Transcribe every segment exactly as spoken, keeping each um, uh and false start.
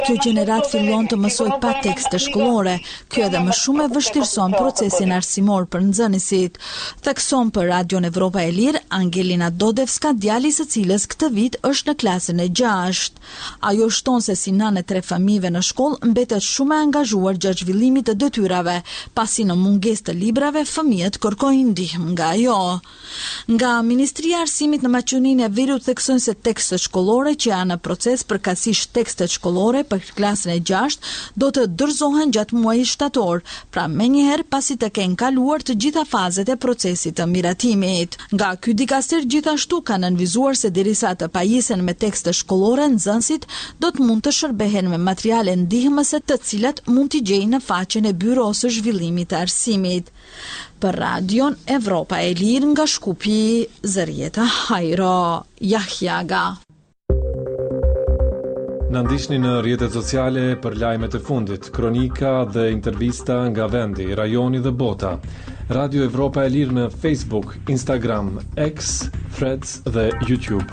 Kjo gjenerat fillon të mësoj pa tekste shkollore. Kjo edhe më shumë e vështirëson procesin arsimor për nxënisit. Thekson për Radion Evropa e Lirë Angelina Dodevska, djali së cilës këtë vit është në klasën e gjashtë. Ajo shton se si nane tre fëmijëve në shkollë mbetet shumë e angazhuar gjatë zhvillimit të detyrave, pasi në mungesë të librave fëmijët kërkojnë ndihmë nga ajo. Nga Ministria e Arsimit në Maqedoninë e Veriut theksojnë se tekstet shkollore që janë në proces, përkatësisht tekstet shkollore për klasën e gjashtë, do të dorëzohen gjatë muajit shtator, pra menjëherë pasi të kenë kaluar të gjitha fazet e procesit të miratimit. Nga ky dikastër gjithashtu ka nënvizuar se derisa të pajisen me tekste shkollore, nxënësit do të mund të shërbehen me materiale ndihmëse të cilat mund t'i gjejnë në faqen e Byrosë së Zhvillimit të Arsimit. Për Radion Evropa e Lirë nga Shkupi, Zërieta Hajro, Jahjaga. Në ndiqni në rrjetet sociale për lajmet e fundit, kronika dhe intervista nga vendi, rajoni dhe bota. Radio Evropa e Lirë në Facebook, Instagram, X, Threads dhe YouTube.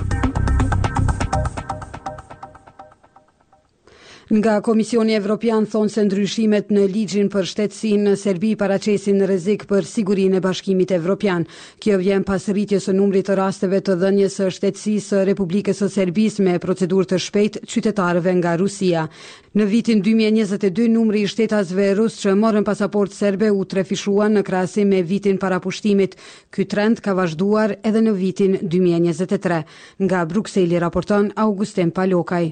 Nga Komisioni Evropian thonë se ndryshimet në ligjin për shtetësinë në Serbi paraqesin rrezik për sigurinë e Bashkimit Evropian. Kjo vjen pas rritjes së numrit të rasteve të dhënies së shtetësisë së Republikës së Serbisë me procedurë të shpejtë qytetarëve nga Rusia. Në vitin dy mijë e njëzet e dy, numri i shtetasve rusë që morën pasaportë serbe u trefishuan në krahasim me vitin para pushtimit. Ky trend ka vazhduar edhe në vitin dy mijë e njëzet e tre. Nga Brukseli raporton Augustin Palokaj.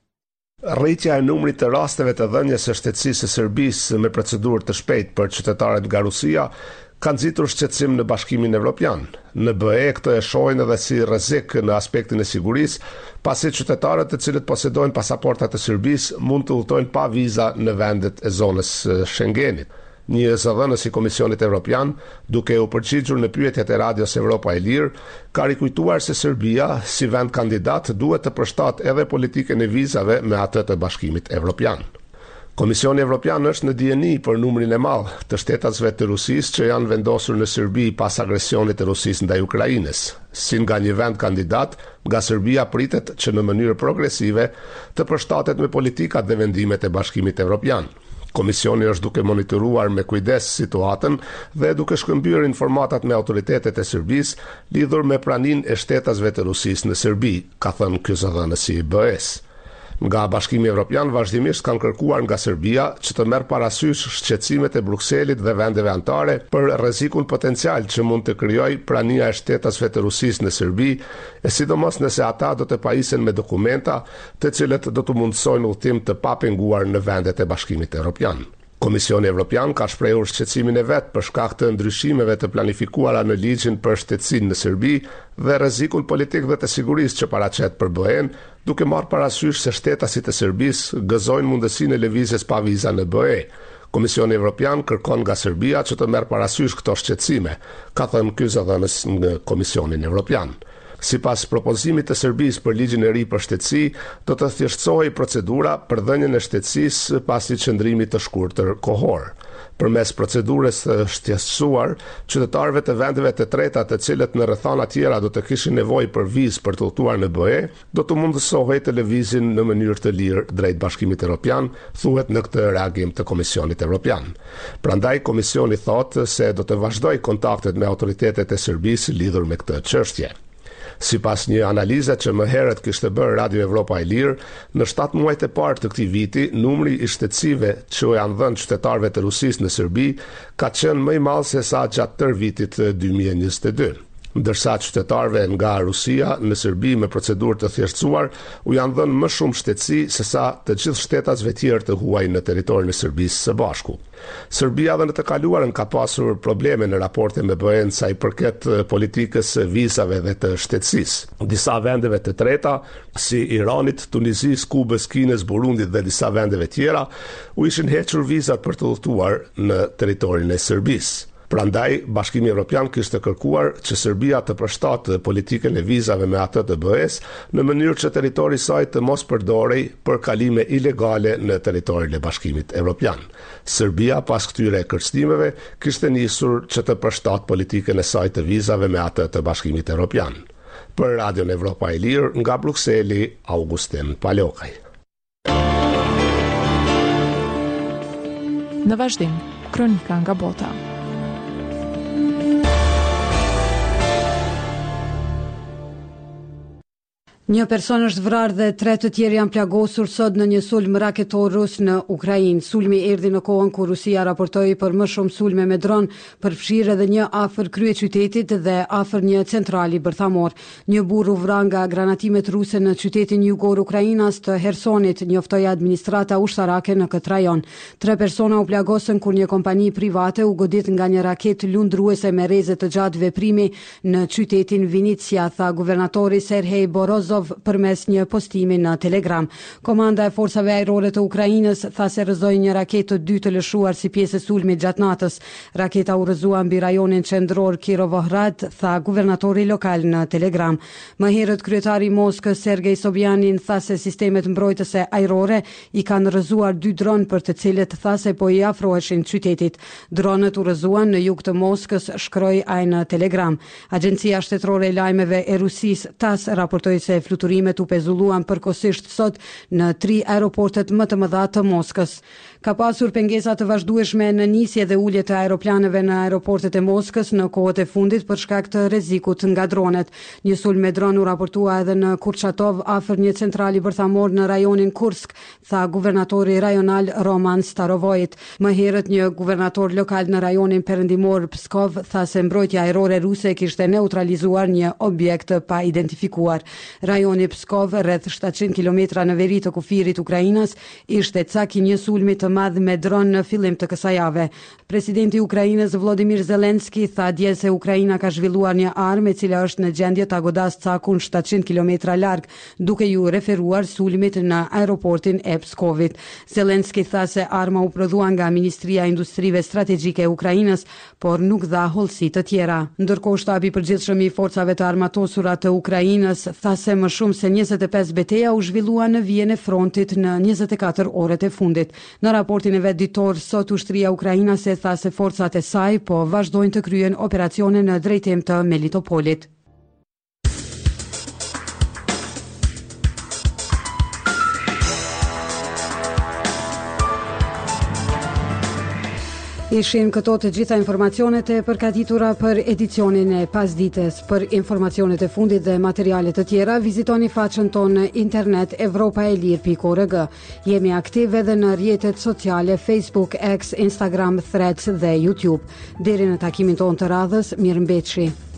Rritja e numrit të rasteve të dhënies së shtetësisë së Serbisë me procedurë të shpejtë për qytetarët nga Rusia ka nxitur shqetësim në Bashkimin Evropian. Në B E këtë e shohin edhe si rrezik në aspektin e sigurisë, pasi qytetarët të cilët posedojnë pasaporta të Serbisë mund të udhtojnë pa viza në vendet e zonës Schengenit. Një zëdhënës i Komisionit Evropian, duke u përgjigjur në pyetjet e Radios Evropa e Lirë, ka rikujtuar se Serbia, si vend kandidat, duhet të përshtat edhe politikën e vizave me atë të Bashkimit Evropian. Komisioni Evropian është në dijeni për numrin e madh të shtetasve të Rusisë që janë vendosur në Serbi pas agresionit të Rusisë ndaj Ukrainës. Si nga një vend kandidat, nga Serbia pritet që në mënyrë progresive të përshtatet me politikat dhe vendimet e Bashkimit Evropian. Komisioni është duke monitoruar me kujdes situatën dhe duke shkëmbyer informatat me autoritetet e Serbisë lidhur me praninë e shtetasve të Rusisë në Serbi, ka thënë ky zëdhënës i B E-s. Nga Bashkimi Evropian vazhdimisht kanë kërkuar nga Serbia që të merr parasysh shqetësimet e Brukselit dhe vendeve anëtare për rrezikun potencial që mund të krijojë prania e shtetasve të Rusisë në Serbi, e sidomos nëse ata do të pajisen me dokumenta të cilët do të mundsojnë udhtim të papenguar në vendet e Bashkimit Evropian. Komisioni Evropian ka shprehur shqetësimin e vet për shkak të ndryshimeve të planifikuara në ligjin për shtetësinë në Serbi dhe rrezikun politik dhe të sigurisë që paraqet për B E-n, duke marrë parasysh se shtetasit e Serbisë gëzojnë mundësinë e lëvizjes pa viza në B E. Komisioni Evropian kërkon nga Serbia që të merr parasysh këto shqetësime, ka thënë ky zëdhënës në Komisionin Evropian. Sipas propozimit të Serbisë për ligjin e ri për shtetësi, do të thjeshtësohej procedura për dhënien e shtetësisë pasi qëndrimit të shkurtër kohor. Përmes procedurës së shtetësuar, qytetarëve të vendeve të treta të cilët në rrethana tjera do të kishin nevojë për vizë për të udhëtuar në B E, do të mundësohej të lëvizin në mënyrë të lirë drejt Bashkimit Evropian, thuhet në këtë reagim të Komisionit Evropian. Prandaj Komisioni thotë se do të vazhdojë kontaktet me autoritetet e Serbisë lidhur me këtë çështje. Sipas një analize që më herët kishte bërë Radio Evropa e Lirë, në shtatë muajt e parë të këtij viti, numri i shtetësive që janë dhënë qytetarëve të Rusisë në Serbi ka qenë më i madh se sa gjatë tërë vitit dy mijë e njëzet e dy. Ndërsa qytetarëve nga Rusia në Serbi me procedurë të thjeshtësuar u janë dhënë më shumë shtetësi se sa të gjithë shtetasve tjerë të huaj në territorin e Serbisë së Bashku. Serbia dhe në të kaluarën ka pasur probleme në raporte me B E-n sa i përket politikës vizave dhe të shtetësisë. Disa vendeve të treta, si Iranit, Tunizis, Kubës, Kinës, Burundit dhe disa vendeve tjera, u ishin hequr vizat për të udhëtuar në territorin e Serbisë. Prandaj, Bashkimi Evropian kishte kërkuar që Serbia të përshtatë politikën e vizave me atë të B E-s në mënyrë që territori i saj të mos përdorej për kalime ilegale në territorin e Bashkimit Evropian. Serbia pas këtyre kërcëtimeve kishte nisur që të përshtatë politikën e saj të vizave me atë të Bashkimit Evropian. Për Radion Evropa e Lirë nga Brukseli, Augustin Palokaj. Në vazhdim, kronika nga bota. Një person është vrarë dhe tre të tjerë janë plagosur sot në një sulm raketor rus në Ukrainë. Sulmi erdhi në kohën kur Rusia raportoi për më shumë sulme me dron, përfshirë edhe një afër kryeqytetit dhe afër një centrali bërthamor. Një burr u vra nga granatimet ruse në qytetin jugor ukrainas të Hersonit, njoftoi administrata ushtarake në këtë rajon. Tre persona u plagosën kur një kompani private u godit nga një raketë lundruese me rreze të gjatë veprimi në qytetin Vinicia, tha guvernatori Serhej Borozov përmes një postimi në Telegram. Komanda e forcave ajrore të Ukrainës tha se rrëzoi një raketë të dytë të lëshuar si pjesë e sulmit gjatë natës. Raketa u rrëzua mbi rajonin qendror Kirovohrad, tha guvernatori lokal në Telegram. Më herët kryetari i Moskës Sergej Sobjanin tha se sistemet mbrojtëse ajrore i kanë rrëzuar dy dronë për të cilët tha se po i afroheshin qytetit. Dronët u rrëzuan në jug të Moskës, shkroi ai në Telegram. Agjencia shtetërore e lajmeve e Rusisë T A S raportoi se fluturimet u pezulluan përkohësisht sot në tri aeroportet më të mëdha të Moskës. Ka pasur pengesa të vazhdueshme në nisje dhe ulje të aeroplaneve në aeroportet e Moskës në kohët e fundit për shkak të rrezikut nga dronet. Një sulm me dron u raportua edhe në Kurchatov afër një centrali bërthamor në rajonin Kursk, tha guvernatori rajonal Roman Starovojt. Më herët një guvernator lokal në rajonin perëndimor Pskov tha se mbrojtja ajrore ruse kishte neutralizuar një objekt pa identifikuar. Rajoni Pskov, rreth shtatëqind kilometra në veri të kufirit Ukrainas, ishte cak i një sulmi të madh me dron në fillim të kësaj jave. Presidenti i Ukrainës Volodymyr Zelensky tha dje se Ukraina ka zhvilluar një armë e cila është në gjendje ta godas cakun shtatëqind kilometra larg, duke ju referuar sulmit në aeroportin e Pskovit. Zelensky tha se arma u prodhua nga Ministria e Industrive Strategjike e Ukrainës, por nuk dha hollësi të tjera. Ndërkohë shtabi i përgjithshëm i forcave të armatosura të Ukrainës tha se më shumë se njëzet e pesë betejë u zhvillua në vijën e frontit në njëzet e katër orët e fundit. Në raportin e vet ditor sot ushtria ukrainase tha se forcat e saj po vazhdojnë të kryejnë operacione në drejtim të Melitopolit. Ishin këto të gjitha informacionet e përgatitura për edicionin e pasdites. Për informacionet e fundit dhe materialet të tjera, vizitoni faqen tonë në internet evropaelir pikë org. Jemi aktiv edhe në rrjetet sociale Facebook, X, Instagram, Threads dhe YouTube. Deri në takimin tonë të radhës, mirëmbëjtje.